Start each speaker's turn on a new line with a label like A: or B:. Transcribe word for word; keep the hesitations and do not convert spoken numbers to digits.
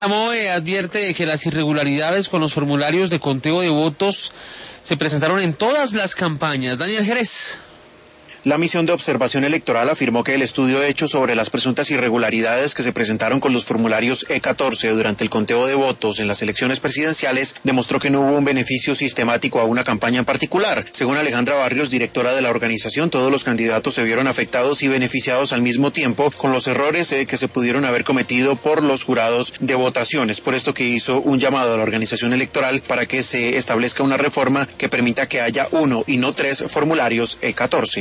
A: MOE advierte que las irregularidades con los formularios de conteo de votos se presentaron en todas las campañas. Daniel Jerez.
B: La misión de observación electoral afirmó que el estudio hecho sobre las presuntas irregularidades que se presentaron con los formularios E catorce durante el conteo de votos en las elecciones presidenciales demostró que no hubo un beneficio sistemático a una campaña en particular. Según Alejandra Barrios, directora de la organización, todos los candidatos se vieron afectados y beneficiados al mismo tiempo con los errores eh, que se pudieron haber cometido por los jurados de votaciones. Por esto que hizo un llamado a la organización electoral para que se establezca una reforma que permita que haya uno y no tres formularios E catorce.